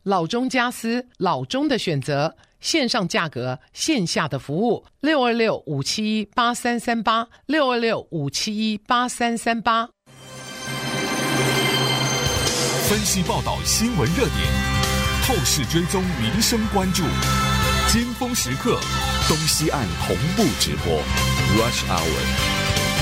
老中家私，老中的选择，线上价格，线下的服务，626-571-8338 626-571-8338。 分析报道新闻热点，透视追踪民生关注，尖峰时刻，东西岸同步直播 Rush Hour。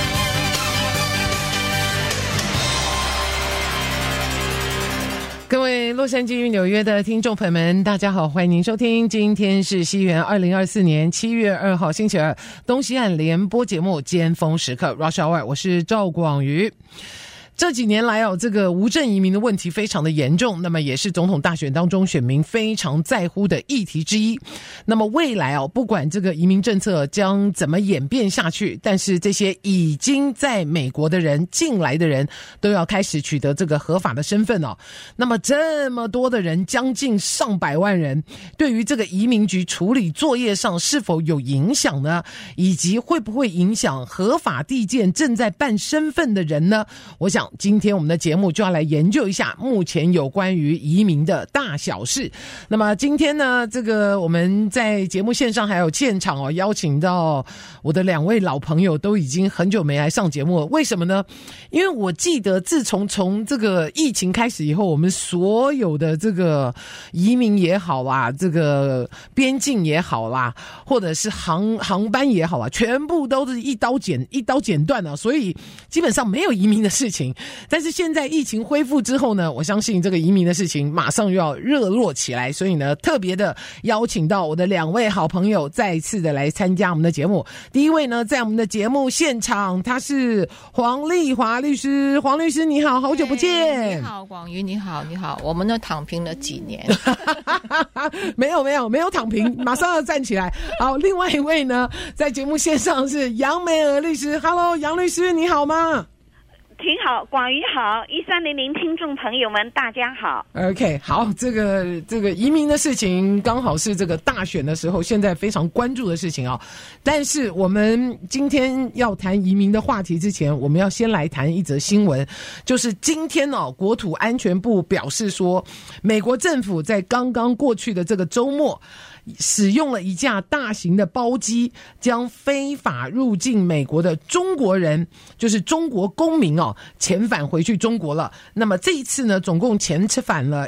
各位洛杉矶与纽约的听众朋友们，大家好，欢迎您收听，今天是西元2024年7月2号星期二，东西岸联播节目尖峰时刻 Rush Hour， 我是赵广瑜。这几年来这个无证移民的问题非常的严重，那么也是总统大选当中选民非常在乎的议题之一。那么未来不管这个移民政策将怎么演变下去，但是这些已经在美国的人，进来的人都要开始取得这个合法的身份那么这么多的人，将近上百万人，对于这个移民局处理作业上是否有影响呢？以及会不会影响合法地建正在办身份的人呢？我想今天我们的节目就要来研究一下目前有关于移民的大小事。那么今天呢，这个我们在节目线上还有现场邀请到我的两位老朋友，都已经很久没来上节目了。为什么呢？因为我记得自从这个疫情开始以后，我们所有的这个移民也好啦，这个边境也好啦，或者是航班也好全部都是一刀剪断所以基本上没有移民的事情。但是现在疫情恢复之后呢，我相信这个移民的事情马上又要热络起来，所以呢，特别的邀请到我的两位好朋友再一次的来参加我们的节目。第一位呢，在我们的节目现场，他是黄丽华律师。黄律师你好，好久不见。 你好，广瑜，你好，我们都躺平了几年。 没有躺平，马上要站起来。好，另外一位呢，在节目线上是杨梅娥律师。Hello， 杨律师你好吗？ 挺好，广瑜好，1300听众朋友们大家好。 OK， 好，这个移民的事情刚好是这个大选的时候现在非常关注的事情但是我们今天要谈移民的话题之前，我们要先来谈一则新闻，就是今天国土安全部表示说，美国政府在刚刚过去的这个周末使用了一架大型的包机，将非法入境美国的中国人，就是中国公民遣返回去中国了。那么这一次呢，总共遣返了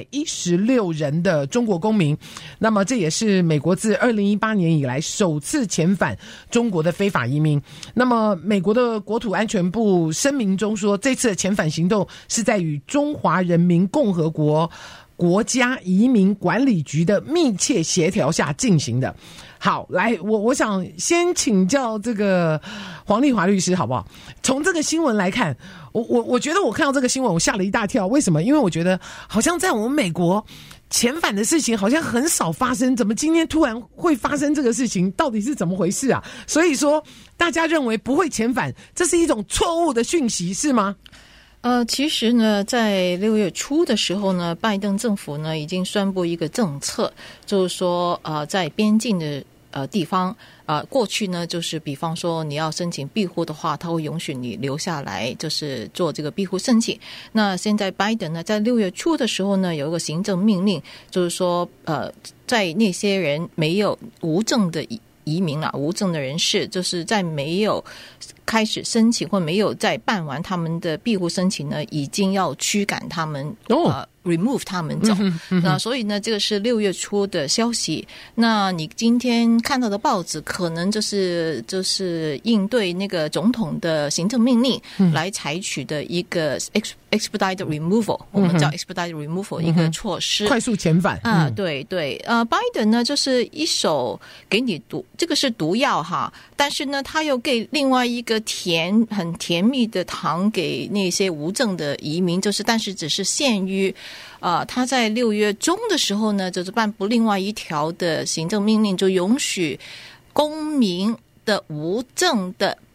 116人的中国公民。那么这也是美国自2018年以来首次遣返中国的非法移民。那么美国的国土安全部声明中说，这次的遣返行动是在与中华人民共和国国家移民管理局的密切协调下进行的。好，来，我想先请教这个黄丽华律师好不好？从这个新闻来看，我觉得我看到这个新闻我吓了一大跳。为什么？因为我觉得好像在我们美国遣返的事情好像很少发生，怎么今天突然会发生这个事情？到底是怎么回事啊？所以说大家认为不会遣返，这是一种错误的讯息是吗？ 其实呢，在6月初的时候呢，拜登政府呢已经宣布一个政策，就是说在边境的地方过去呢，就是比方说你要申请庇护的话，他会允许你留下来，就是做这个庇护申请。那现在拜登呢，在6月初的时候呢，有一个行政命令，就是说在那些人没有无证的移民无证的人士，就是在没有开始申请或没有在办完他们的庇护申请呢，已经要驱赶他们remove 他们走。那所以呢，这个是6月初的消息。那你今天看到的报纸可能就是应对那个总统的行政命令来采取的一个 expedited removal，我们叫 expedited removal 一个措施， 快速遣返对Biden 呢就是一手给你这个是毒药但是呢他又给另外一个很甜蜜的糖给那些无证的移民，但是只是限于他在6月中的时候呢，就是颁布另外一条的行政命令，就允许公民的无证的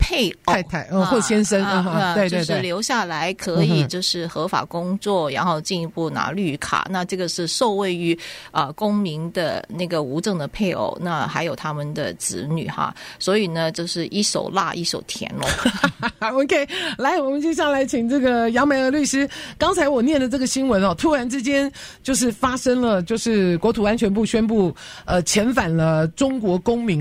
配偶太太或先生对对对， 就是留下来可以就是合法工作，然后进一步拿绿卡。那这个是受惠于公民的那个无证的配偶，那还有他们的子女哈。所以呢，就是一手辣一手甜咯。 OK， 来，我们接下来请这个杨美娥律师。刚才我念的这个新闻突然之间就是发生了，就是国土安全部宣布遣返了中国公民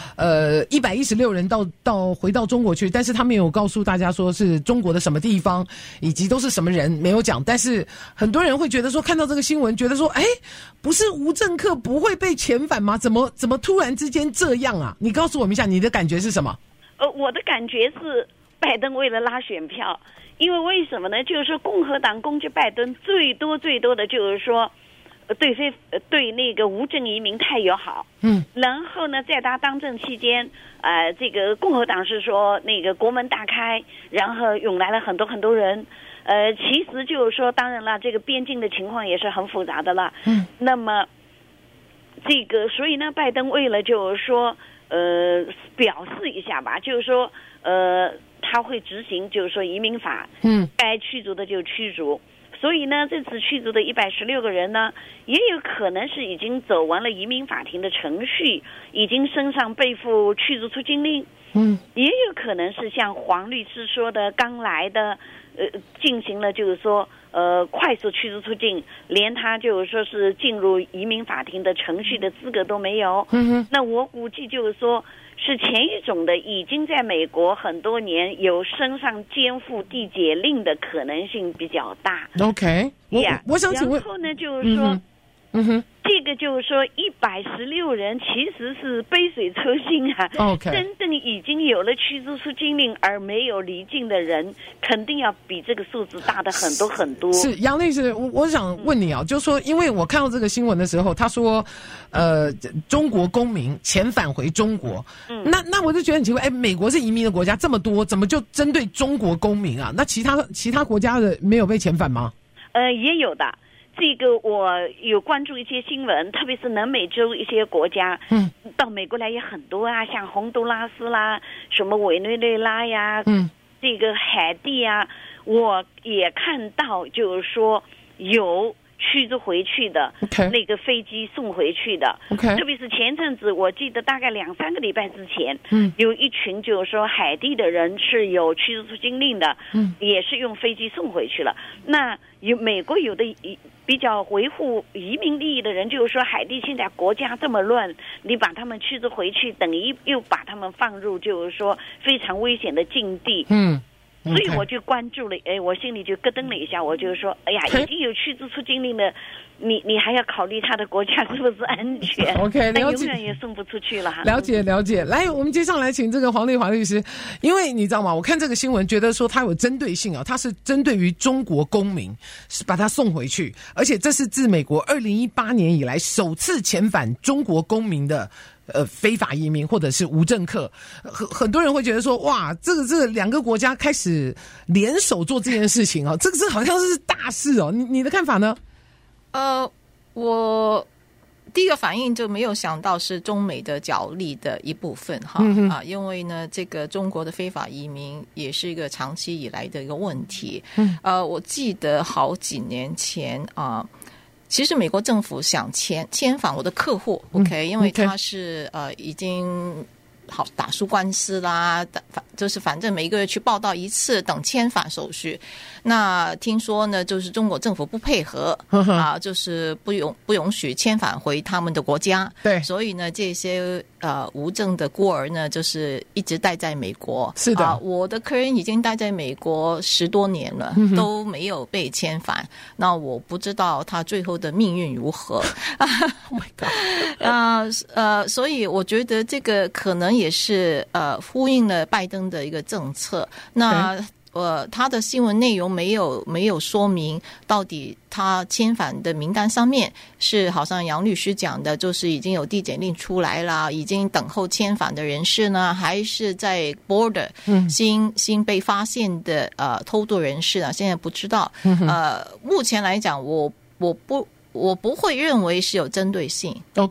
116人回到中国去，但是他没有告诉大家说是中国的什么地方以及都是什么人，没有讲。但是很多人会觉得说，看到这个新闻觉得说，不是无政客不会被遣返吗？怎么突然之间这样啊？你告诉我们一下你的感觉是什么？ 我的感觉是拜登为了拉选票，因为什么呢？就是说共和党攻击拜登最多的就是说对那个无证移民太友好。然后呢，在他当政期间，这个共和党是说那个国门大开，然后涌来了很多人。其实就是说，当然了，这个边境的情况也是很复杂的了。那么这个，所以呢，拜登为了就是说，表示一下吧，就是说，他会执行就是说移民法，该驱逐的就驱逐。所以呢，这次驱逐的116个人呢，也有可能是已经走完了移民法庭的程序，已经身上背负驱逐出境令。也有可能是像黄律师说的，刚来的，进行了就是说快速驱逐出境，连他就是说是进入移民法庭的程序的资格都没有。那我估计就是说是前一种的已经在美国很多年，有身上肩负地解令的可能性比较大。 OK， 我想请问， 然后呢就是说这个就是说116人其实是杯水车薪啊。 OK， 真正已经有了驱逐出境令而没有离境的人，肯定要比这个数字大的很多。 是杨律师，我想问你就是说，因为我看到这个新闻的时候，他说中国公民遣返回中国，那我就觉得很奇怪，美国是移民的国家这么多，怎么就针对中国公民啊？那其他国家的没有被遣返吗？ 也有的。这个我有关注一些新闻，特别是南美洲一些国家，到美国来也很多啊，像洪都拉斯啦，什么委内瑞拉呀，这个海地啊，我也看到就是说有驱逐回去的，那个飞机送回去的，特别是前阵子我记得大概2-3个礼拜之前，有一群就是说海地的人是有驱逐出境令的，也是用飞机送回去了。那美国有的比较维护移民利益的人就是说，海地现在国家这么乱，你把他们驱逐回去，等于又把他们放入就是说非常危险的境地。所以我就关注了，我心里就咯噔了一下，我就说，哎呀，已经有驱逐出境令的，你还要考虑他的国家是不是安全 ？OK， 了解，永远也送不出去了哈。 了解。来，我们接上来请这个黄丽华律师，因为你知道吗？我看这个新闻，觉得说他有针对性他是针对于中国公民，是把他送回去，而且这是自美国2018年以来首次遣返中国公民的。非法移民或者是无政客，很多人会觉得说，哇，这个两个国家开始联手做这件事情这个好像是大事你的看法呢？ 我第一个反应就没有想到是中美的角力的一部分因为呢，这个中国的非法移民也是一个长期以来的一个问题。我记得好几年前其实美国政府想遣返我的客户，OK， 因为他是已经好打输官司啦，就是反正每个月去报到一次，等遣返手续。那听说呢，就是中国政府不配合就是不允许遣返回他们的国家。 对， 所以呢，这些无证的孤儿呢，就是一直待在美国。 是的， 我的客人已经待在美国10多年了，都没有被遣返。那我不知道他最后的命运如何。 Oh my god！所以我觉得这个可能也是呼应了拜登的一个政策。那他的新闻内容没有说明到底他遣返的名单上面是好像杨律师讲的，就是已经有地检令出来了，已经等候遣返的人士呢，还是在 border 新被发现的偷渡人士现在不知道。目前来讲，我不会认为是有针对性。 OK，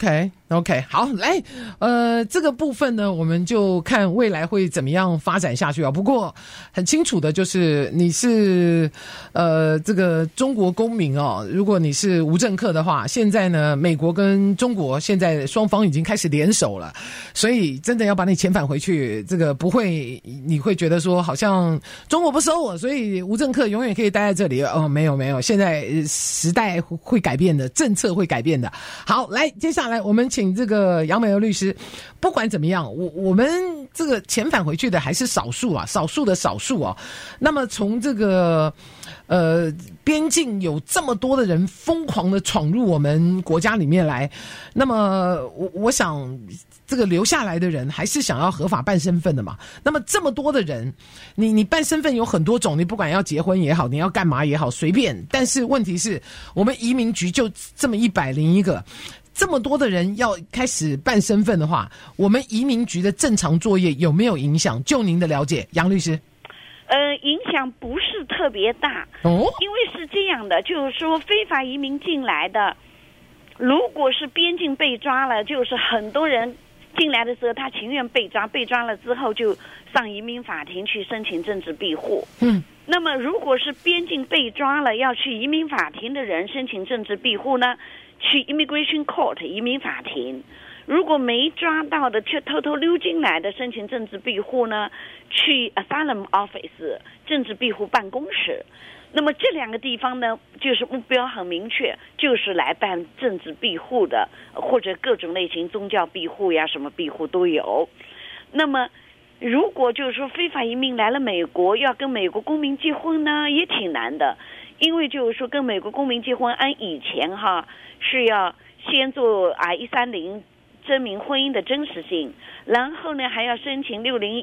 OK， 好，来，这个部分呢，我们就看未来会怎么样发展下去啊。不过很清楚的就是你是这个中国公民哦，如果你是无政客的话，现在呢，美国跟中国现在双方已经开始联手了，所以真的要把你遣返回去，这个不会，你会觉得说好像中国不收我，所以无政客永远可以待在这里哦，没有，现在时代会改变的，政策会改变的。好，来，接下来我们请这个杨美娥律师，不管怎么样，我们这个遣返回去的还是少数啊，少数的少数啊。那么从这个边境有这么多的人疯狂的闯入我们国家里面来，那么我想这个留下来的人还是想要合法办身份的嘛。那么这么多的人，你办身份有很多种，你不管要结婚也好，你要干嘛也好，随便。但是问题是我们移民局就这么101个，这么多的人要开始办身份的话，我们移民局的正常作业有没有影响？就您的了解，杨律师。 影响不是特别大哦， 因为是这样的，就是说非法移民进来的，如果是边境被抓了，就是很多人进来的时候他情愿被抓，被抓了之后就上移民法庭去申请政治庇护。那么如果是边境被抓了要去移民法庭的人申请政治庇护呢，去 Immigration Court 移民法庭。如果没抓到的却偷偷溜进来的申请政治庇护呢，去 Asylum Office 政治庇护办公室。那么这两个地方呢，就是目标很明确，就是来办政治庇护的，或者各种类型宗教庇护呀，什么庇护都有。那么如果就是说非法移民来了美国，要跟美国公民结婚呢，也挺难的，因为就是说跟美国公民结婚，按以前是要先做130证明婚姻的真实性，然后呢还要申请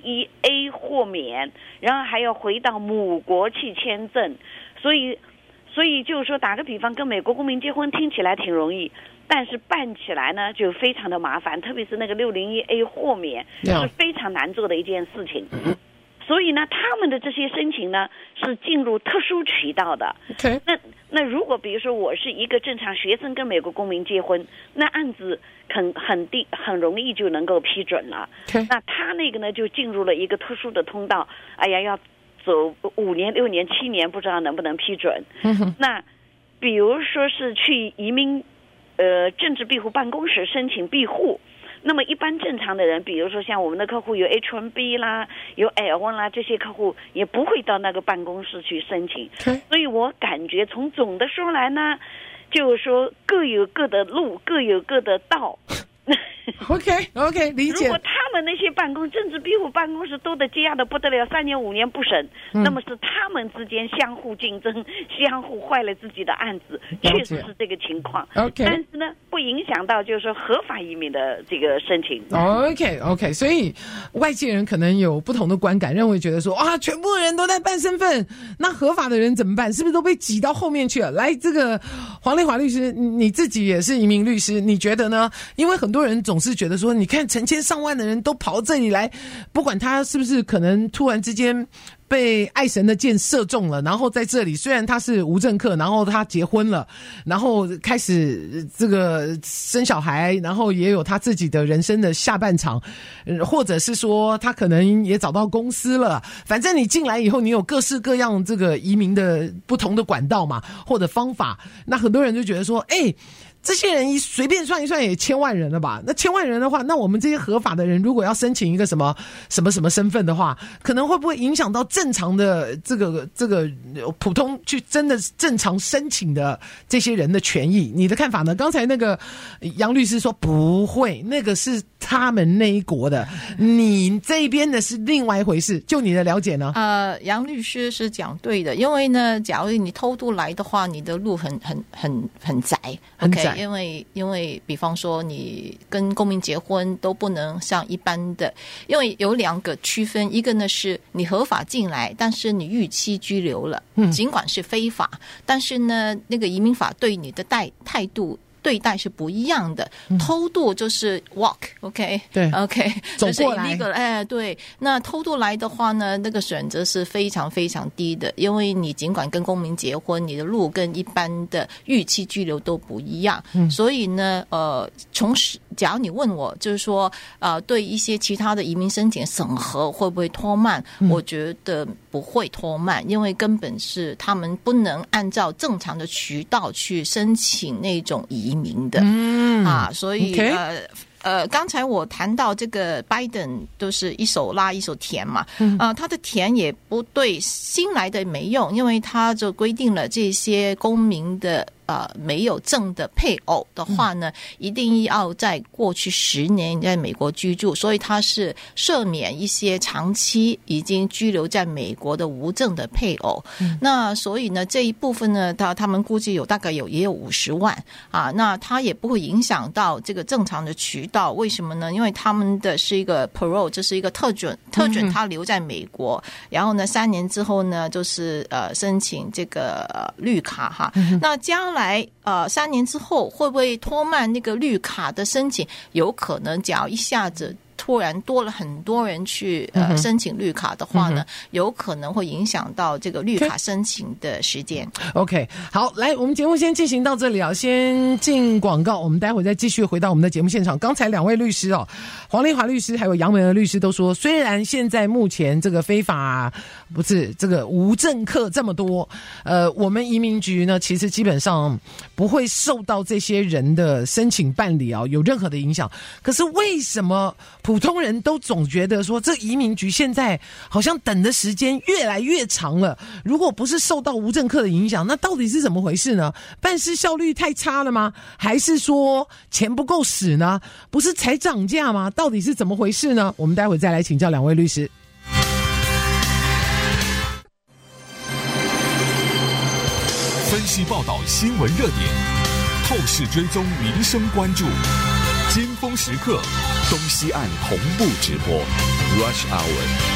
601A 豁免，然后还要回到母国去签证。所以就是说打个比方，跟美国公民结婚听起来挺容易，但是办起来呢就非常的麻烦，特别是那个601A 豁免是非常难做的一件事情。所以呢他们的这些申请呢是进入特殊渠道的。那如果比如说我是一个正常学生跟美国公民结婚，那案子很容易就能够批准了。那他那个呢就进入了一个特殊的通道，要走5年6年7年，不知道能不能批准。那比如说是去移民政治庇护办公室申请庇护，那么一般正常的人，比如说像我们的客户有 H1B 啦，有 L1 啦，这些客户也不会到那个办公室去申请。所以我感觉从总的说来呢，就是说各有各的路，各有各的道。 OK 理解。 如果他们那些政治庇护办公室都得积压的不得了，3年5年不审，那么是他们之间相互竞争，相互坏了自己的案子，确实是这个情况。但是呢不影响到就是说合法移民的这个申请。 OK， 所以外界人可能有不同的观感，认为觉得说全部人都在办身份，那合法的人怎么办？是不是都被挤到后面去了？来，这个黄丽华律师，你自己也是移民律师，你觉得呢？因为很多人总是觉得说，你看成千上万的人都跑到这里来，不管他是不是可能突然之间被爱神的箭射中了，然后在这里虽然他是无政客，然后他结婚了，然后开始这个生小孩，然后也有他自己的人生的下半场，或者是说他可能也找到公司了，反正你进来以后你有各式各样这个移民的不同的管道嘛，或者方法，那很多人就觉得说这些人随便算一算也1000万人了吧？那1000万人的话，那我们这些合法的人如果要申请一个什么身份的话，可能会不会影响到正常的这个普通去真的正常申请的这些人的权益？你的看法呢？刚才那个杨律师说不会，那个是他们那一国的，你这边的是另外一回事。就你的了解呢？ 杨律师是讲对的，因为呢，假如你偷渡来的话，你的路很窄， 很窄。 因为比方说你跟公民结婚都不能像一般的，因为有2个区分，一个呢是你合法进来，但是你逾期居留了，尽管是非法，但是呢那个移民法对你的态度对待是不一样的。偷渡就是 walk， 对 ，OK， 走过来， 就是 illegal， 对。那偷渡来的话呢，那个选择是非常非常低的，因为你尽管跟公民结婚，你的路跟一般的预期居留都不一样，所以呢，假如你问我，就是说，对一些其他的移民申请审核会不会拖慢？我觉得不会拖慢，因为根本是他们不能按照正常的渠道去申请那种移民的，所以刚才我谈到这个拜登都是一手拉一手填嘛，他的填也不对新来的没用，因为他就规定了这些公民的没有证的配偶的话呢，一定要在过去10年在美国居住，所以他是赦免一些长期已经居留在美国的无证的配偶。那所以呢，这一部分呢，他们估计大概也有50万那他也不会影响到这个正常的渠道。为什么呢？因为他们的是一个 parole， 这是一个特准他留在美国，然后呢3年之后呢，就是申请这个绿卡那将来3年之后会不会拖慢那个绿卡的申请？有可能，假如一下子突然多了很多人去申请绿卡的话呢，有可能会影响到这个绿卡申请的时间。 OK， 好，来，我们节目先进行到这里先进广告，我们待会再继续回到我们的节目现场。刚才2位律师黄丽华律师还有杨美娥律师都说，虽然现在目前这个非法不是这个无政客这么多，我们移民局呢其实基本上不会受到这些人的申请办理有任何的影响。可是为什么普通人都总觉得说，这移民局现在好像等的时间越来越长了，如果不是受到无政客的影响，那到底是怎么回事呢？办事效率太差了吗？还是说钱不够使呢？不是才涨价吗？到底是怎么回事呢？我们待会再来请教2位律师。 分析报道新闻热点，透视追踪民生关注，尖峰时刻东西岸同步直播 Rush Hour。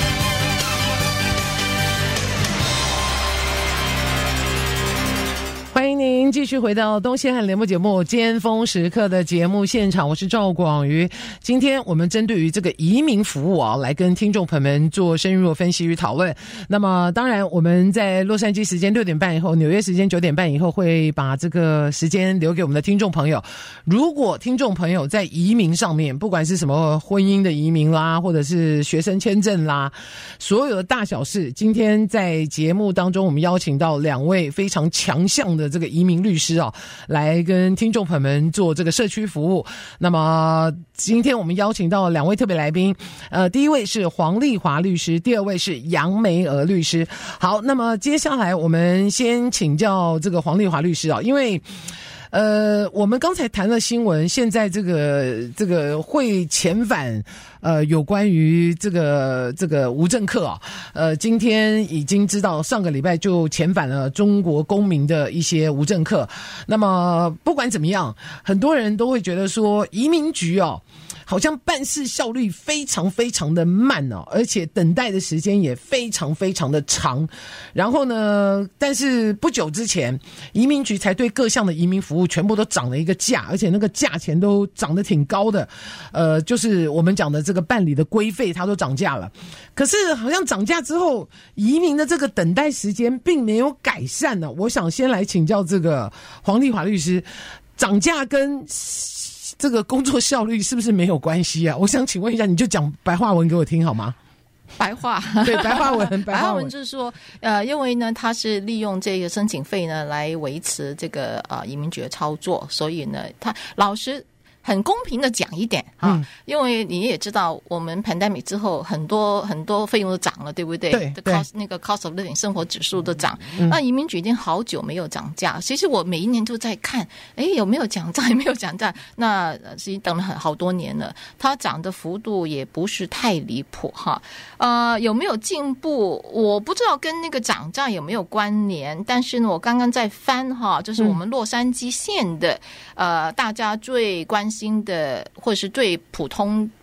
欢迎您继续回到东西岸联播节目尖峰时刻的节目现场，我是赵广瑜。今天我们针对于这个移民服务来跟听众朋友们做深入的分析与讨论。那么当然我们在洛杉矶时间6点半以后，纽约时间9点半以后会把这个时间留给我们的听众朋友。如果听众朋友在移民上面，不管是什么婚姻的移民啦，或者是学生签证啦，所有的大小事，今天在节目当中我们邀请到2位非常强项的这个移民律师来跟听众朋友们做这个社区服务。那么今天我们邀请到2位特别来宾，第一位是黄丽华律师，第2位是杨梅娥律师。好，那么接下来我们先请教这个黄丽华律师因为我们刚才谈了新闻，现在这个会遣返有关于这个无政客今天已经知道上个礼拜就遣返了中国公民的一些无政客。那么不管怎么样，很多人都会觉得说移民局好像办事效率非常非常的慢而且等待的时间也非常非常的长。然后呢，但是不久之前移民局才对各项的移民服务全部都涨了一个价，而且那个价钱都涨得挺高的。就是我们讲的这个办理的规费它都涨价了。可是好像涨价之后，移民的这个等待时间并没有改善呢。我想先来请教这个黄丽华律师，涨价跟这个工作效率是不是没有关系啊？我想请问一下，你就讲白话文给我听好吗？ 白话对，白话文白话文就是说因为呢他是利用这个申请费呢来维持这个移民局的操作，所以呢他老实很公平的讲一点因为你也知道我们 pandemic 之后很多费用都涨了，对不对？ 对， 那个 cost of living 生活指数都涨。那移民局已经好久没有涨价，其实我每一年都在看有没有涨价，有没有涨价。那已经等了好多年了，它涨的幅度也不是太离谱有没有进步我不知道，跟那个涨价有没有关联。但是呢我刚刚在翻就是我们洛杉矶县的大家最关心的或者是最普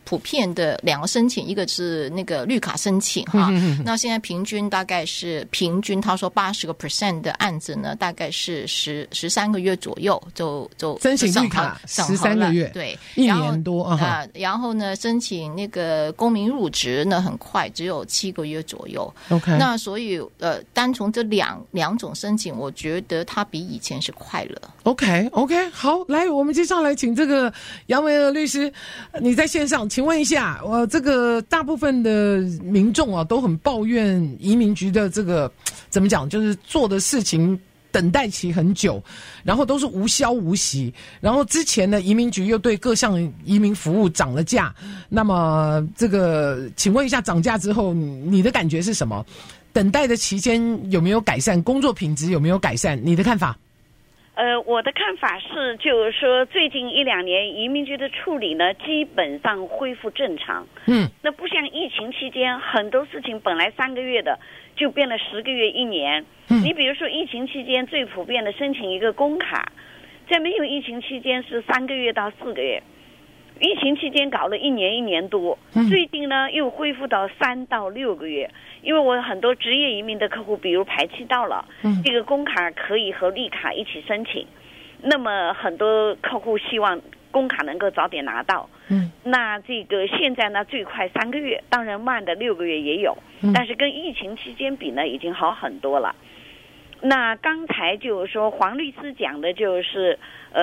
普遍的2个申请，一个是那个绿卡申请哈，那现在平均大概是他说80% 的案子呢，大概是13个月左右就申请绿卡13个月， 对 ，1年多啊。然后呢，申请那个公民入职呢很快，只有7个月左右。 OK， 那所以单从这两种申请，我觉得它比以前是快了。 OK， 好，来，我们接下来请这个杨维娥律师，你在线上，请问一下，这个大部分的民众啊都很抱怨移民局的这个怎么讲，就是做的事情等待期很久，然后都是无消无息，然后之前呢，移民局又对各项移民服务涨了价，那么这个，请问一下，涨价之后你的感觉是什么？等待的期间有没有改善？工作品质有没有改善？你的看法？ 我的看法是，就是说最近1-2年移民局的处理呢，基本上恢复正常。那不像疫情期间，很多事情本来3个月的，就变了10个月、1年。你比如说疫情期间最普遍的申请一个工卡，在没有疫情期间是3个月到4个月，疫情期间搞了1年、1年多，最近呢又恢复到3到6个月。因为我很多职业移民的客户，比如排期到了，这个工卡可以和绿卡一起申请，那么很多客户希望工卡能够早点拿到。那这个现在呢最快3个月，当然慢的6个月也有，但是跟疫情期间比呢已经好很多了。那刚才就是说黄律师讲的就是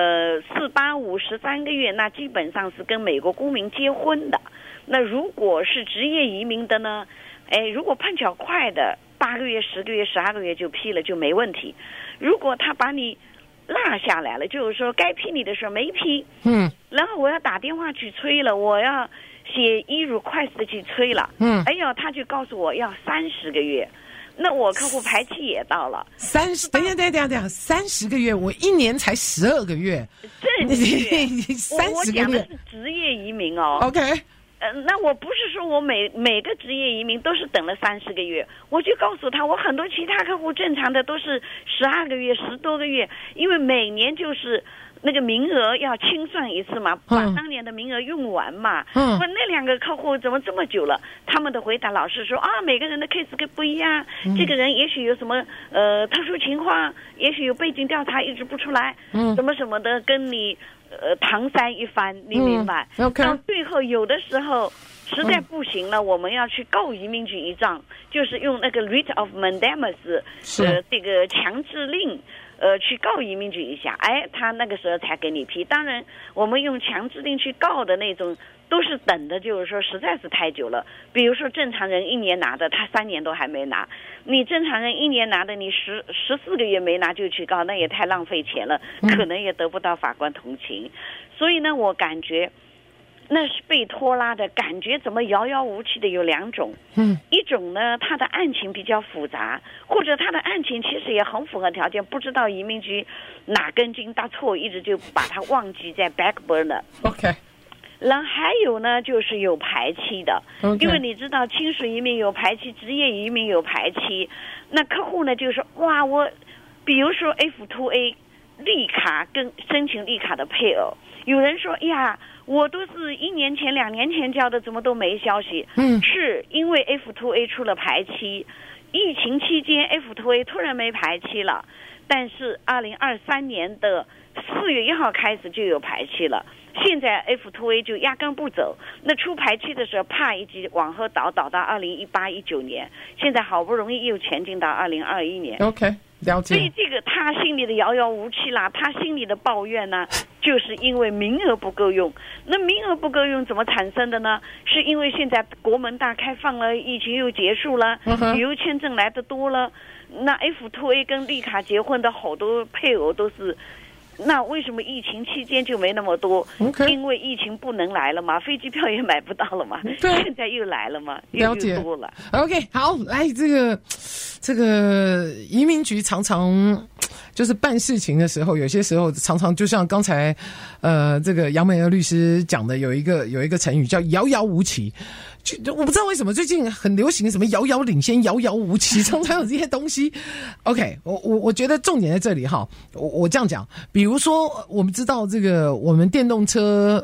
485 13个月，那基本上是跟美国公民结婚的。那如果是职业移民的呢，如果碰巧快的8个月、10个月、12个月就批了就没问题。如果他把你落下来了，就是说该批你的时候没批，然后我要打电话去催了，我要写e-request的去催了，他就告诉我要30个月。那我客户排期也到了 30，等一下，30个月，我1年才12个月， 正确 ，30个月， 我讲的是职业移民哦。 OK。 那我不是说我每个职业移民都是等了30个月，我就告诉他，我很多其他客户正常的都是12个月、10多个月，因为每年就是那个名额要清算一次嘛，把当年的名额用完嘛。我那2个客户怎么这么久了？他们的回答老是说每个人的 case 不一样，这个人也许有什么特殊情况，也许有背景调查一直不出来，什么什么的，跟你搪塞一番，你明白？到最后有的时候实在不行了，我们要去告移民局一仗，就是用那个 writ of mandamus 这个强制令去告移民局一下，他那个时候才给你批。当然我们用强制令去告的那种都是等的，就是说实在是太久了。比如说正常人1年拿的，他3年都还没拿，你正常人1年拿的，你14个月没拿就去告，那也太浪费钱了，可能也得不到法官同情。所以呢，我感觉那是被拖拉的感觉，怎么遥遥无期的有2种。一种呢，他的案情比较复杂，或者他的案情其实也很符合条件，不知道移民局哪根筋搭错，一直就把它忘记在 back burner。 OK。 然后还有呢，就是有排期的，因为你知道亲属移民有排期，职业移民有排期。那客户呢就说我比如说 F2A 绿卡跟申请绿卡的配偶，有人说我都是1年前、2年前交的，怎么都没消息？是因为 F2A 出了排期，疫情期间 F2A 突然没排期了，但是2023年的4月1号开始就有排期了。现在 F2A 就压根不走，那出排期的时候怕一直往后倒到2018、19年，现在好不容易又前进到2021年。 OK， 了解。 所以这个他心里的遥遥无期啦，他心里的抱怨呢，就是因为名额不够用。那名额不够用怎么产生的呢？是因为现在国门大开放了，疫情又结束了，旅游签证来的多了，那 F2A 跟绿卡结婚的好多配偶都是。那为什么疫情期间就没那么多？因为疫情不能来了嘛，飞机票也买不到了嘛，现在又来了嘛，又多了。 OK， 好，来这个移民局常常就是办事情的时候，有些时候常常就像刚才这个杨美娥律师讲的，有一个成语叫遥遥无期。我不知道为什么最近很流行什么遥遥领先、遥遥无期，常常有这些东西。OK， 我觉得重点在这里哈。我这样讲，比如说我们知道这个我们电动车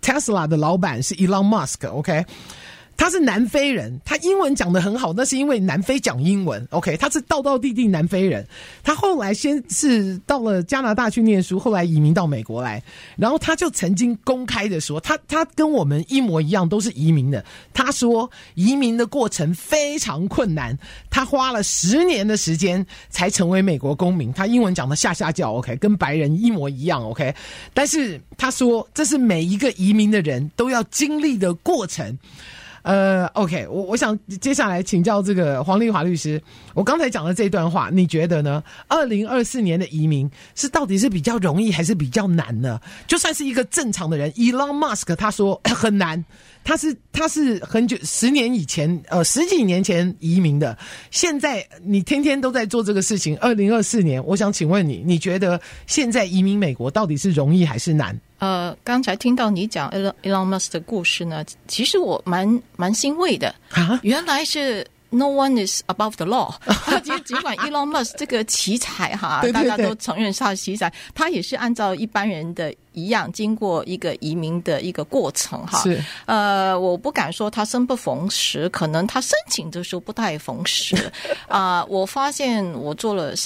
Tesla 的老板是 Elon Musk OK。他是南非人，他英文讲得很好，那是因为南非讲英文 OK， 他是道道地地南非人。他后来先是到了加拿大去念书，后来移民到美国来，然后他就曾经公开的说，他跟我们一模一样，都是移民的。他说移民的过程非常困难，他花了10年的时间才成为美国公民。他英文讲得下叫 OK， 跟白人一模一样 OK， 但是他说这是每一个移民的人都要经历的过程。OK， 我想接下来请教这个黄丽华律师，我刚才讲的这段话，你觉得呢？2024年的移民到底是比较容易还是比较难呢？就算是一个正常的人 ，Elon Musk 他说很难，他是很久10年以前10几年前移民的，现在你天天都在做这个事情。2024年，我想请问你觉得现在移民美国到底是容易还是难？ 刚才听到你讲 Elon Musk 的故事呢，其实我蛮欣慰的啊，原来是 No one is above the law 尽管 Elon Musk 这个奇才哈，对对对，大家都承认他是奇才，他也是按照一般人的一样经过一个移民的一个过程哈。是我不敢说他生不逢时，可能他申请的时候不太逢时我发现我做了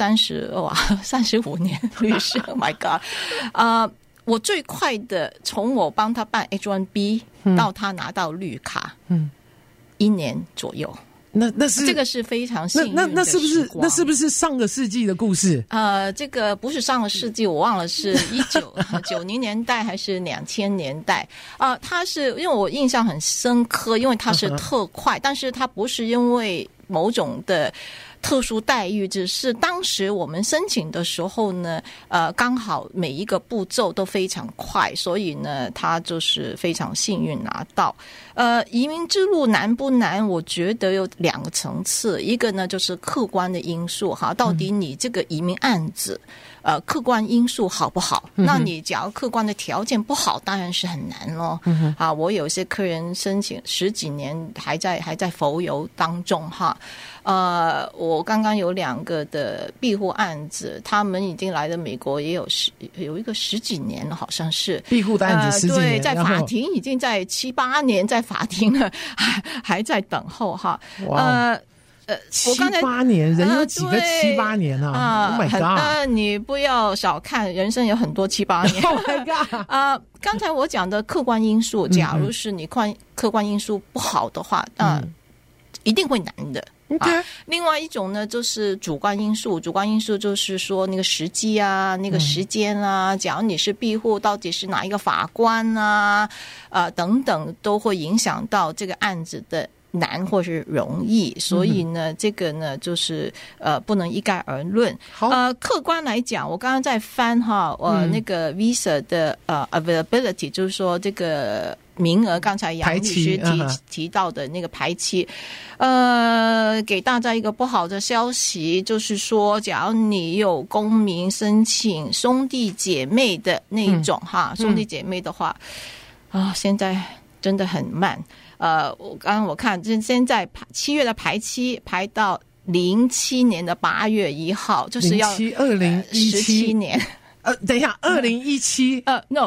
35年律师Oh my god 我最快的从我帮他办 H1B 到他拿到绿卡1年左右。那是这个是非常幸运的时光。 那是不是上个世纪的故事？ 这个不是上个世纪，我忘了是90年代还是2000年代。他是因为我印象很深刻，因为他是特快，但是他不是因为某种的特殊待遇，只是当时我们申请的时候呢，刚好每一个步骤都非常快，所以呢，他就是非常幸运拿到。移民之路难不难？我觉得有2个层次，一个呢就是客观的因素哈，到底你这个移民案子，客观因素好不好？那你假如客观的条件不好，当然是很难咯。我有些客人申请10几年还在浮游当中哈。我刚刚有2个的庇护案子，他们已经来了美国也有一个10几年了，好像是庇护的案子10几年， 对，在法庭已经在7、8年，在法庭了，还在等候哈。 7、8年，人有几个7、8年啊 ？Oh my god！ 你不要小看，人生有很多7、8年。 Oh my god！ 刚才我讲的客观因素，假如是你客观因素不好的话，一定会难的。另外一种呢，就是主观因素。主观因素就是说那个时机啊，那个时间啊，假如你是庇护，到底是哪一个法官啊，等等，都会影响到这个案子的难或是容易。所以呢，这个呢，就是不能一概而论。客观来讲，我刚刚在翻哈，那个 Visa 的availability， 就是说这个名额，刚才杨律师提到的那个排期，给大家一个不好的消息，就是说，假如你有公民申请兄弟姐妹的那一种兄弟姐妹的话，现在真的很慢。我看现在7月的排期排到07年的8月1号，就是要2017年。 等一下，2017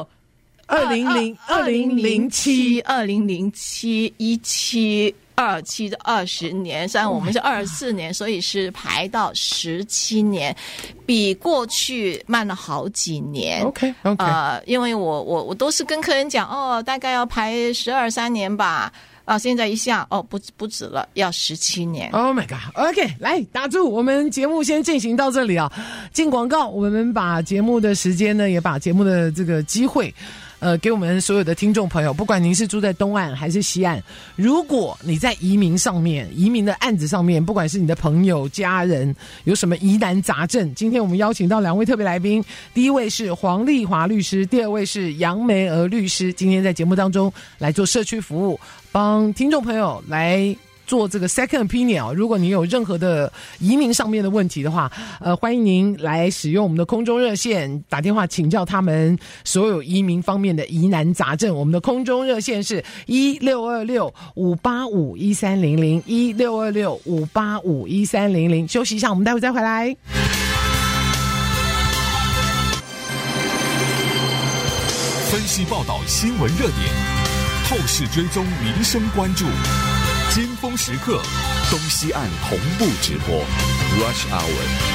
no。2007、17、27的20年，虽然我们是24年，所以是排到17年，比过去慢了好几年。 OK， 因为我都是跟客人讲，大概要排13年吧。现在一下不止了，要17年。 Oh my god！ OK， 来打住，我们节目先进行到这里啊。进广告，我们把节目的时间呢，也把节目的这个机会。给我们所有的听众朋友，不管您是住在东岸还是西岸，如果你在移民上面，移民的案子上面，不管是你的朋友、家人有什么疑难杂症，今天我们邀请到2位特别来宾，第一位是黄丽华律师，第2位是杨梅娥律师，今天在节目当中来做社区服务，帮听众朋友来做这个 second opinion。 如果你有任何的移民上面的问题的话，欢迎您来使用我们的空中热线打电话请教他们所有移民方面的疑难杂症。我们的空中热线是1626-585-1300 1626-585-1300。休息一下，我们待会再回来。 分析报道新闻热点，透视追踪民生关注，尖峰时刻，东西岸同步直播 Rush Hour。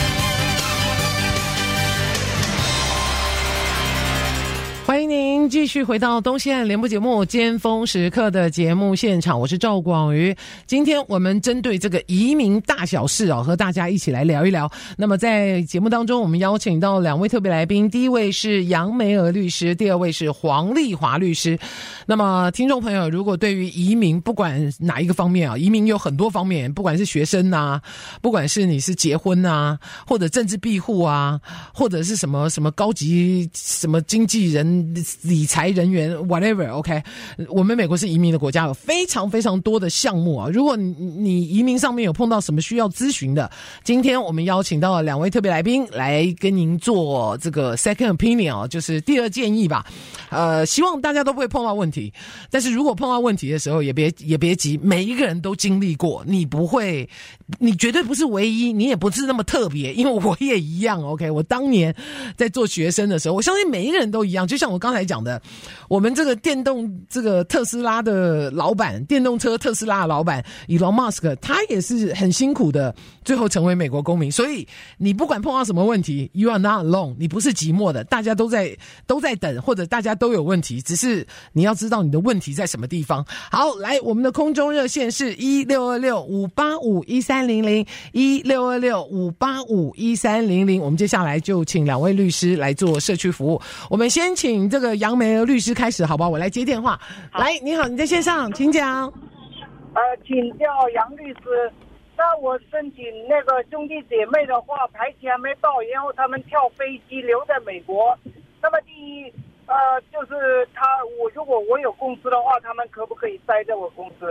欢迎您继续回到东西岸联播节目尖峰时刻的节目现场，我是赵广瑜。今天我们针对这个移民大小事和大家一起来聊一聊。那么在节目当中，我们邀请到2位特别来宾，第一位是杨梅娥律师，第二位是黄丽华律师。那么听众朋友，如果对于移民不管哪一个方面移民有很多方面，不管是学生不管是你是结婚或者政治庇护或者是什么高级什么经纪人理财人员 whatever OK， 我们美国是移民的国家，有非常非常多的项目如果你移民上面有碰到什么需要咨询的，今天我们邀请到了2位特别来宾来跟您做这个 second opinion 就是第二建议吧。希望大家都不会碰到问题，但是如果碰到问题的时候也别急，每一个人都经历过，你绝对不是唯一，你也不是那么特别，因为我也一样 OK。 我当年在做学生的时候，我相信每一个人都一样，就像我刚才讲的，我们这个电动这个特斯拉的老板，电动车特斯拉的老板 Elon Musk， 他也是很辛苦的最后成为美国公民。所以你不管碰到什么问题 You are not alone， 你不是寂寞的，大家都在等，或者大家都有问题，只是你要知道你的问题在什么地方。好，来，我们的空中热线是1626-585-1300 1626-585-1300。我们接下来就请2位律师来做社区服务。我们先请这个杨梅娥律师开始，好不好？我来接电话。来，你好，你在线上，请讲。 请教杨律师，那我申请那个兄弟姐妹的话，排期还没到，然后他们跳飞机留在美国。那么第一，就是如果我有公司的话，他们可不可以待在我公司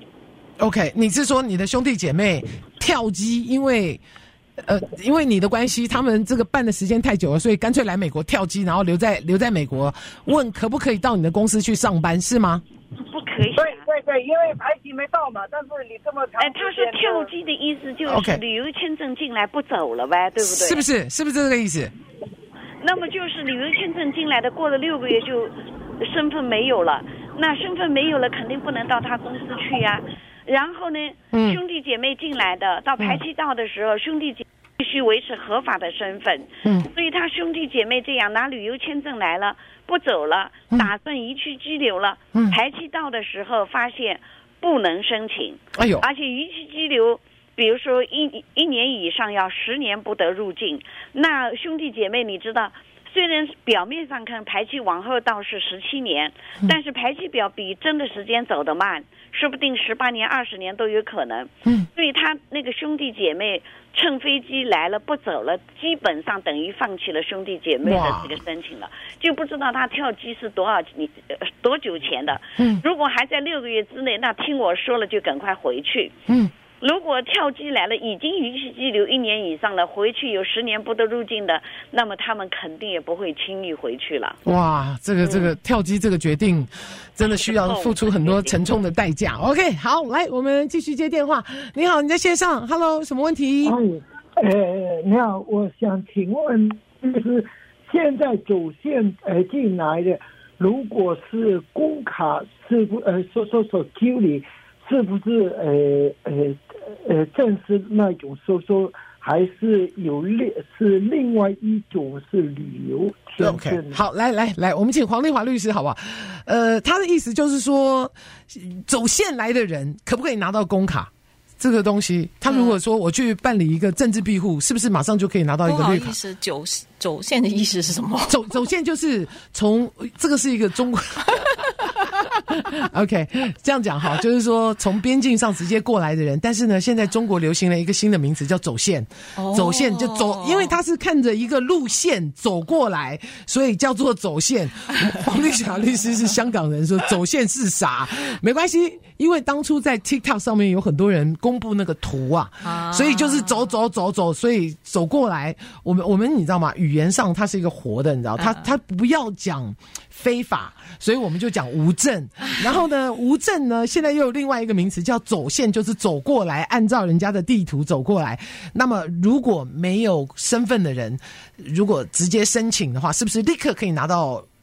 ？OK， 你是说你的兄弟姐妹跳机，因为你的关系，他们这个办的时间太久了，所以干脆来美国跳机，然后留在美国，问可不可以到你的公司去上班，是吗？ 不可以。 对，因为排期没到嘛，但是你这么长时间他说跳机的意思就是旅游签证进来不走了呗，对不对？ 是不是这个意思？ 那么就是旅游签证进来的，过了6个月就身份没有了，那身份没有了，肯定不能到他公司去呀。然后呢，兄弟姐妹进来的，到排期到的时候，兄弟姐妹必须维持合法的身份。所以他兄弟姐妹这样拿旅游签证来了，不走了，打算移去居留了。排期到的时候发现不能申请，而且移去居留，比如说一年以上要10年不得入境。那兄弟姐妹你知道，虽然表面上看排期往后倒是17年，但是排期表比真的时间走得慢，说不定18年、20年都有可能。所以他那个兄弟姐妹乘飞机来了不走了，基本上等于放弃了兄弟姐妹的这个申请了，就不知道他跳机是多久前的。如果还在6个月之内，那听我说了就赶快回去。如果跳机来了，已经逾期居留1年以上了，回去有10年不得入境的，那么他们肯定也不会轻易回去了。 哇，这个跳机这个决定，真的需要付出很多沉重的代价。OK， 好，来，我们继续接电话。你好，你在线上 ，Hello， 什么问题？ 你好，我想请问，就是现在走线进来的，如果是公卡，是不手机里是不是正是那种说还是是另外一种是旅游签证。 OK， 好，来，我们请黄丽华律师好不好？他的意思就是说，走线来的人可不可以拿到公卡这个东西？他如果说我去办理一个政治庇护，是不是马上就可以拿到一个绿卡？ 不好意思，走线的意思是什么？ 走线就是从这个是一个中国。OK， 这样讲哈，就是说从边境上直接过来的人，但是呢，现在中国流行了一个新的名词叫走线。走线就走，因为他是看着一个路线走过来，所以叫做走线。黄丽霞律师是香港人，说走线是傻，没关系，因为当初在 TikTok 上面有很多人公布那个图啊，所以就是走，所以走过来。我们你知道吗？语言上它是一个活的，你知道，它不要讲非法，所以我们就讲无证。然后呢，无证呢，现在又有另外一个名词叫走线，就是走过来，按照人家的地图走过来。那么如果没有身份的人，如果直接申请的话，是不是立刻可以拿到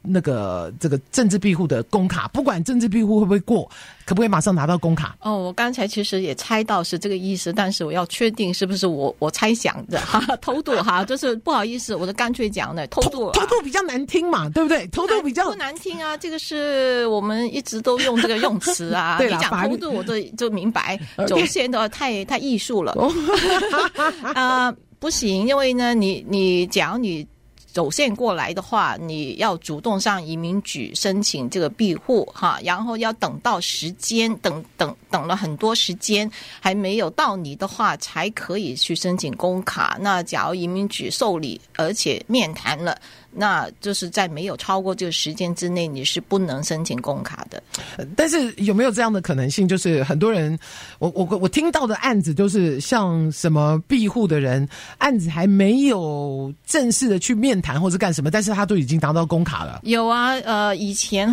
这个政治庇护的公卡，不管政治庇护会不会过，可不可以马上拿到公卡？ 哦，我刚才其实也猜到是这个意思，但是我要确定是不是我猜想的哈，偷渡哈，就是不好意思，我就干脆讲的偷渡比较难听嘛，对不对？偷渡比较不难听啊，这个是我们一直都用这个用词啊。 对你讲偷渡我就明白，走线的太艺术了。不行，因为呢，你假如你走线过来的话，你要主动上移民局申请这个庇护哈，然后要等到时间等了很多时间还没有到你的话，才可以去申请公卡。那假如移民局受理而且面谈了，那就是在没有超过这个时间之内，你是不能申请公卡的。 但是有没有这样的可能性？就是很多人，我听到的案子就是像什么庇护的人，案子还没有正式的去面谈或者干什么，但是他都已经拿到公卡了。 有啊，以前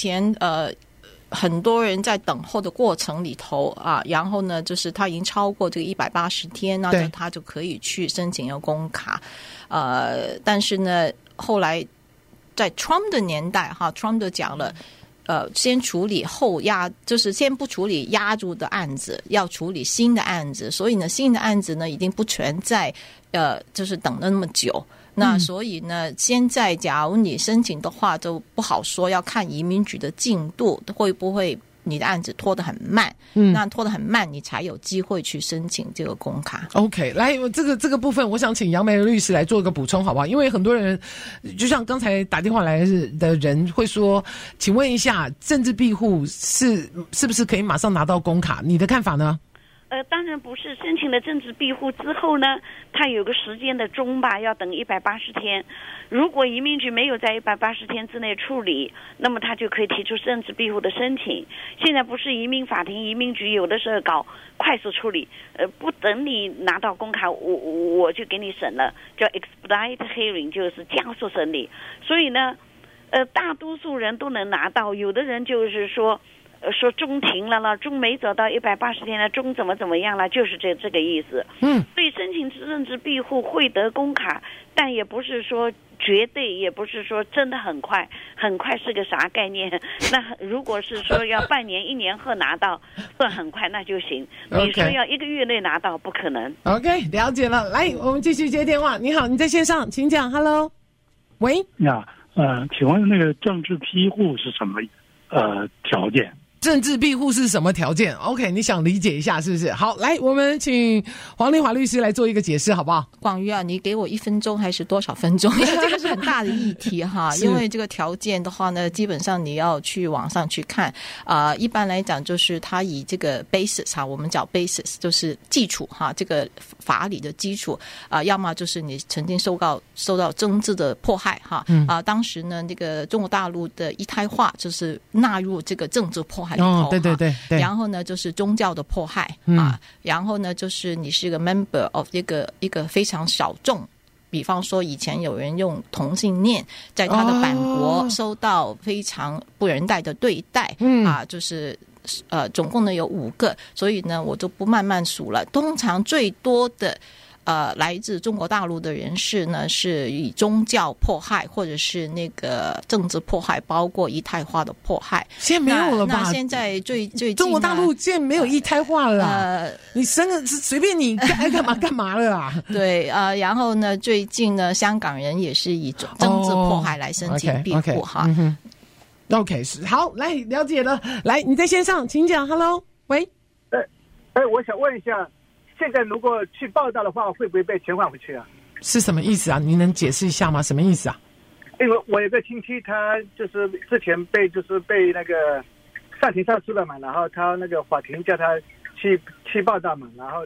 很多人在等候的过程里头啊，然后呢，就是他已经超过这个180天，那他就可以去申请要公卡。但是呢，后来在 Trump 的年代哈 ，Trump 就讲了，先处理后压，就是先不处理压住的案子，要处理新的案子。所以呢，新的案子呢已经不存在，就是等了那么久。那所以呢，现在假如你申请的话，就不好说，要看移民局的进度会不会你的案子拖得很慢。那拖得很慢，你才有机会去申请这个公卡。 OK， 来这个部分，我想请杨梅律师来做一个补充，好不好？因为很多人，就像刚才打电话来的人会说，请问一下，政治庇护是不是可以马上拿到公卡？你的看法呢？ 当然不是，申请了政治庇护之后呢，他有个时间的钟吧，要等180天。如果移民局没有在180天之内处理，那么他就可以提出政治庇护的申请。现在不是移民法庭、移民局有的时候搞快速处理，不等你拿到公卡，我就给你审了，叫 expedite hearing， 就是加速审理。所以呢，大多数人都能拿到，有的人就是说中停了，中没走到180天了，中怎么样了，就是这个意思。所以申请政治庇护会得公卡，但也不是说绝对，也不是说真的很快是个啥概念？那如果是说要半年、1年后拿到，算很快那就行。你说要1个月内拿到，不可能。 OK， 了解了。来，我们继续接电话。你好，你在线上，请讲。Hello， 喂。 请问那个政治庇护是什么条件？ 政治庇护是什么条件 ？OK， 你想理解一下是不是？好，来，我们请黄丽华律师来做一个解释，好不好？ 广瑜啊，你给我1分钟还是多少分钟？因为这个是很大的议题哈。因为这个条件的话呢，基本上你要去网上去看一般来讲就是它以这个 basis 哈，我们叫 basis 就是基础哈，这个法理的基础要么就是你曾经受到政治的迫害哈当时呢，这个中国大陆的一胎化就是纳入这个政治迫害。 对。 然后呢，就是宗教的迫害然后呢，就是你是个 member of 一个非常小众，比方说以前有人用同性恋在他的本国受到非常不人道的对待就是总共呢有5个，所以呢我就不慢慢数了。通常最多的来自中国大陆的人士呢，是以宗教迫害或者是那个政治迫害，包括一胎化的迫害。 现在没有了吧？ 那现在最近中国大陆现在没有一胎化了啦。你生个随便你爱干嘛干嘛了啊？ 对然后呢，最近呢，香港人也是以政治迫害来申请庇护哈。 OK， 好，来了解了。来，你在线上，请讲。Hello， 喂。 我想问一下。现在如果去报道的话，会不会被遣返回去啊？ 是什么意思啊？你能解释一下吗？什么意思啊？ 因为我有个亲戚，他就是之前被那个上庭上诉了嘛，然后他那个法庭叫他去报道嘛，然后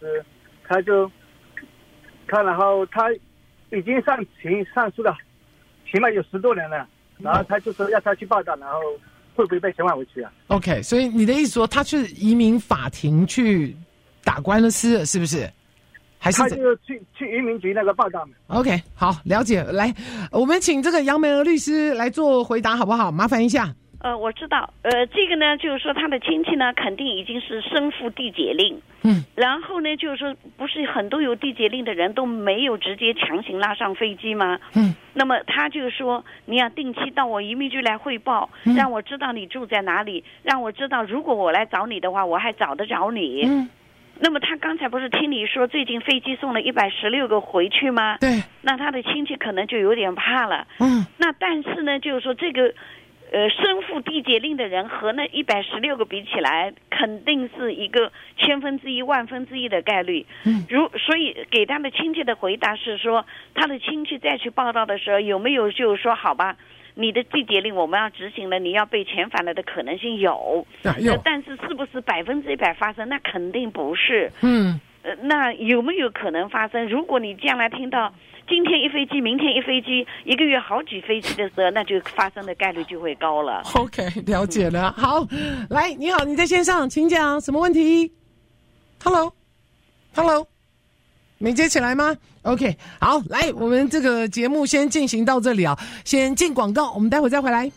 然后他已经上庭上诉了，起码有10多年了，然后他就说要他去报道，然后会不会被遣返回去啊 ？OK， 所以你的意思说他去移民法庭去打官司了，是不是？还是他就去移民局那个报道嘛。 OK， 好，了解。来，我们请这个杨梅娥律师来做回答，好不好？麻烦一下。 我知道，这个呢，就是说他的亲戚呢，肯定已经是身负缔结令，然后呢，就是说，不是很多有缔结令的人都没有直接强行拉上飞机吗？那么他就说，你要定期到我移民局来汇报，让我知道你住在哪里，让我知道如果我来找你的话，我还找得着你。那么他刚才不是听你说最近飞机送了116个回去吗？ 对， 那他的亲戚可能就有点怕了。那但是呢，就是说这个。身负缔结令的人和那116个比起来，肯定是一个1/1000、1/1000的概率。所以给他的亲戚的回答是说，他的亲戚再去报道的时候，有没有就是说，好吧，你的缔结令我们要执行了，你要被遣返了的可能性有，但是是不是100%发生？那肯定不是。那有没有可能发生？如果你将来听到今天一飞机，明天一飞机，一个月好几飞机的时候，那就发生的概率就会高了。 OK， 了解了。好，来，你好，你在线上，请讲，什么问题 ？Hello， 没接起来吗 ？OK， 好，来，我们这个节目先进行到这里啊，先进广告，我们待会再回来。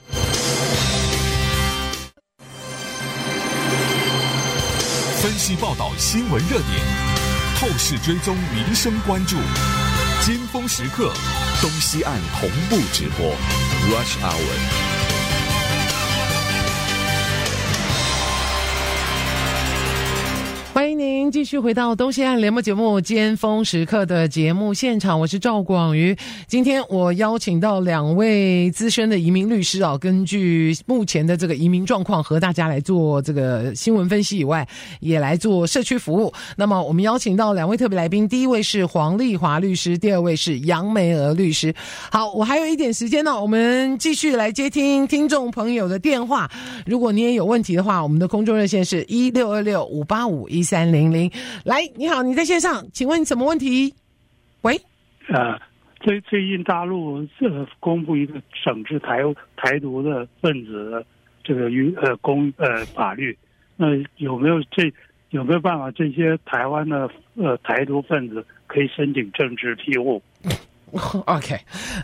分析报道新闻热点，透视追踪民生关注，尖峰时刻，东西岸同步直播 Rush Hour。 欢迎您继续回到东西岸联播节目尖峰时刻的节目现场，我是赵广瑜。今天我邀请到2位资深的移民律师啊，根据目前的这个移民状况和大家来做这个新闻分析以外，也来做社区服务。那么我们邀请到2位特别来宾，第一位是黄丽华律师，第二位是杨梅娥律师。好，我还有一点时间呢，我们继续来接听听众朋友的电话。如果你也有问题的话，我们的空中热线是1626-585-1300。来，你好，你在线上，请问什么问题？喂， 最近大陆公布一个整治台独的分子的这个法律，那有没有办法这些台湾的台独分子可以申请政治庇护 ？OK，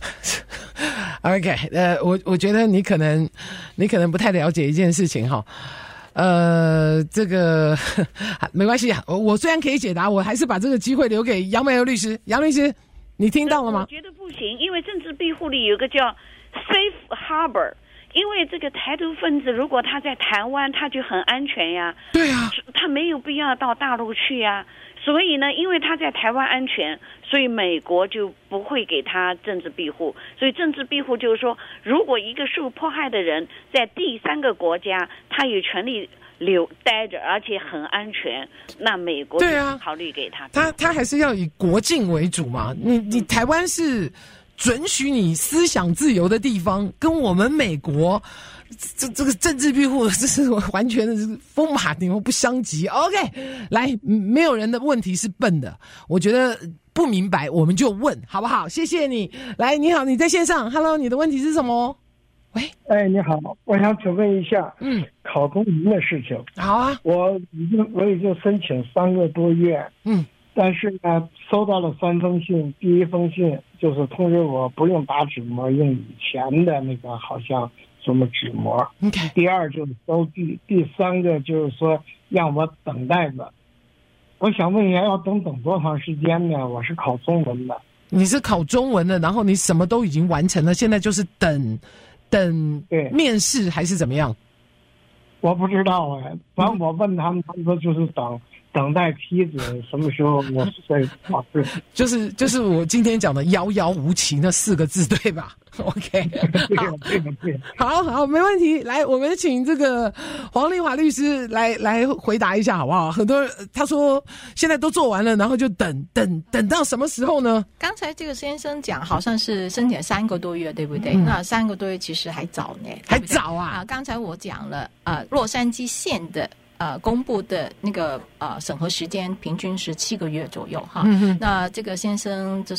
我觉得你可能不太了解一件事情哈。这个没关系啊，我虽然可以解答，我还是把这个机会留给杨梅娥律师。杨律师，你听到了吗？ 我觉得不行，因为政治庇护里有个叫 safe harbor， 因为这个台独分子如果他在台湾，他就很安全呀。 对啊， 他没有必要到大陆去呀。所以呢，因为他在台湾安全，所以美国就不会给他政治庇护。所以政治庇护就是说，如果一个受迫害的人在第三个国家，他有权利待着，而且很安全，那美国就考虑给他。 他还是要以国境为主嘛。你台湾是准许你思想自由的地方，跟我们美国这个政治庇护，这是完全的风马牛不相及。OK， 来，没有人的问题是笨的，我觉得不明白我们就问，好不好？谢谢你。来，你好，你在线上 ，Hello， 你的问题是什么？喂， 你好，我想请问一下，考公民的事情。 好啊， 我已经申请3个多月，但是呢，收到了3封信。第一封信就是通知我不用打纸模，用以前的那个好像什么纸模。 Okay. 第二就是收据，第3个就是说让我等待着。我想问一下，要等多长时间呢？我是考中文的。 你是考中文的，然后你什么都已经完成了，现在就是等面试还是怎么样？ 我不知道反正我问他们说就是等待批准，什么时候我会考试？ 就是我今天讲的遥遥无期那4个字，对吧 ？OK， 对， 好，没问题。来，我们请这个黄丽华律师来回答一下，好不好？很多人他说现在都做完了，然后就等到什么时候呢？ 刚才这个先生讲好像是申请3个多月，对不对？那3个多月其实还早呢， 还早啊！ 刚才我讲了，洛杉矶县的。公布的那个审核时间平均是7个月左右哈。那这个先生就是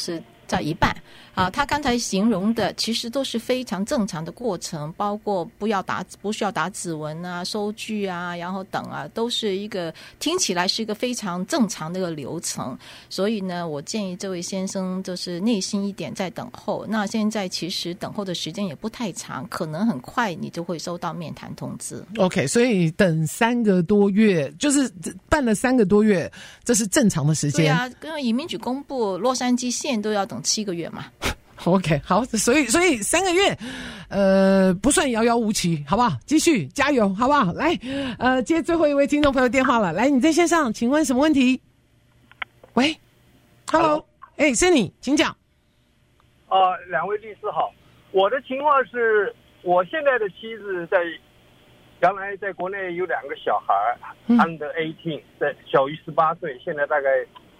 在一半啊。他刚才形容的其实都是非常正常的过程，包括不需要打指纹啊、收据啊，然后等啊，都是一个听起来是一个非常正常的一个流程。所以呢，我建议这位先生就是耐心一点，在等候。那现在其实等候的时间也不太长，可能很快你就会收到面谈通知。 OK， 所以等3个多月，就是办了3个多月，这是正常的时间。 对啊，跟移民局公布洛杉矶县都要等7个月嘛。 OK， 好，所以3个月，不算遥遥无期，好不好？继续加油，好不好？来，接最后一位听众朋友电话了，来，你在线上，请问什么问题？喂 ，Hello， 是你，请讲。 两位律师好，我的情况是，我现在的妻子原来在国内有2个小孩，under 18，小于18岁，现在大概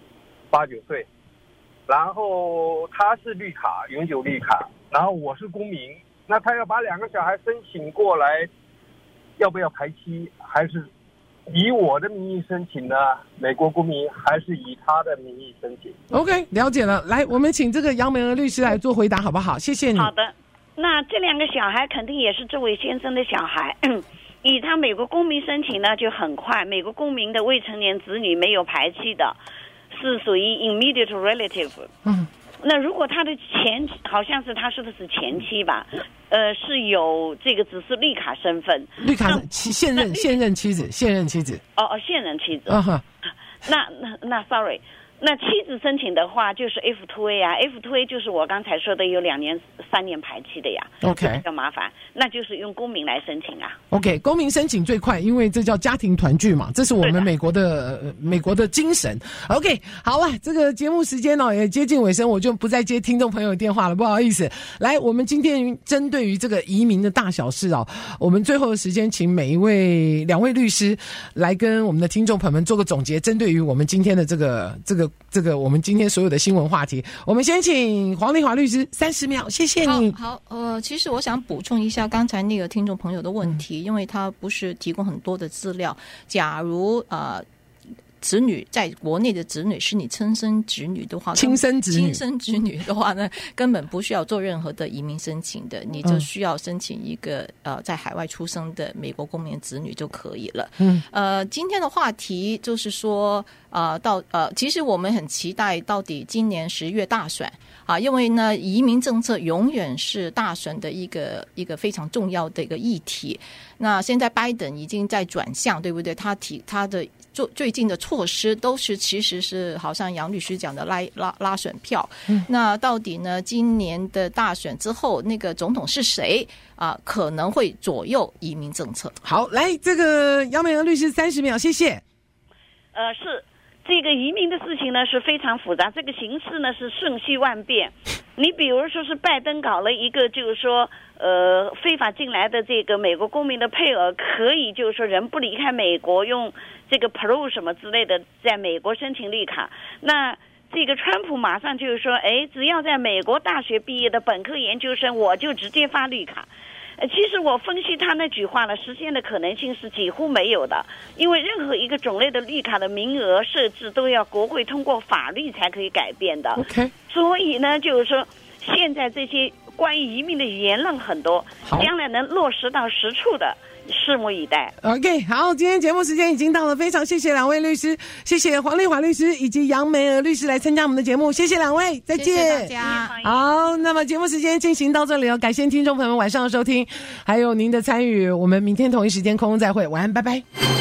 8、9岁。然后他是绿卡，永久绿卡，然后我是公民。那他要把2个小孩申请过来，要不要排期？还是以我的名义申请呢？美国公民还是以他的名义申请 ？OK， 了解了。来，我们请这个杨美娥律师来做回答，好不好？谢谢你。 好的，那这2个小孩肯定也是这位先生的小孩。以他美国公民申请呢，就很快。美国公民的未成年子女没有排期的，是属于 immediate relative。那如果他的好像是他说的是前妻吧，是有这个只是绿卡身份， 绿卡现任妻子，现任妻子。 现任妻子。那 sorry。那妻子申请的话就是 F2A 啊 ，F2A 就是我刚才说的有2年、3年排期的呀。 OK， 比较麻烦，那就是用公民来申请啊。 OK， 公民申请最快，因为这叫家庭团聚嘛，这是我们美国的精神。OK， 好了，这个节目时间也接近尾声，我就不再接听众朋友电话了，不好意思。来，我们今天针对于这个移民的大小事我们最后的时间，请2位律师来跟我们的听众朋友们做个总结，针对于我们今天的这个我们今天所有的新闻话题，我们先请黄丽华律师30秒，谢谢你。 好，其实我想补充一下刚才那个听众朋友的问题，因为他不是提供很多的资料。假如子女在国内的子女是你亲生子女的话， 亲生子女的话呢，根本不需要做任何的移民申请的，你就需要申请一个在海外出生的美国公民子女就可以了。今天的话题就是说其实我们很期待到底今年10月大选因为呢，移民政策永远是大选的一个非常重要的一个议题。那现在拜登已经在转向，对不对？他的最近的措施都是其实是好像杨律师讲的拉选票。那到底呢，今年的大选之后，那个总统是谁可能会左右移民政策。 好，来，这个杨美娥律师30秒，谢谢。 是这个移民的事情呢是非常复杂，这个形势呢是瞬息万变。你比如说是拜登搞了一个就是说非法进来的这个美国公民的配额可以就是说人不离开美国，用这个 parole 什么之类的在美国申请绿卡。那这个川普马上就是说只要在美国大学毕业的本科研究生我就直接发绿卡。其实我分析他那句话呢，实现的可能性是几乎没有的，因为任何一个种类的绿卡的名额设置都要国会通过法律才可以改变的。 OK， 所以呢，就是说现在这些关于移民的言论很多，将来能落实到实处的，拭目以待。 OK， 好，今天节目时间已经到了，非常谢谢2位律师，谢谢黄丽华律师以及杨美娥律师来参加我们的节目，谢谢2位，再见， 谢谢大家。 好，那么节目时间进行到这里感谢听众朋友们晚上的收听，还有您的参与，我们明天同一时间空中再会，晚安，拜拜。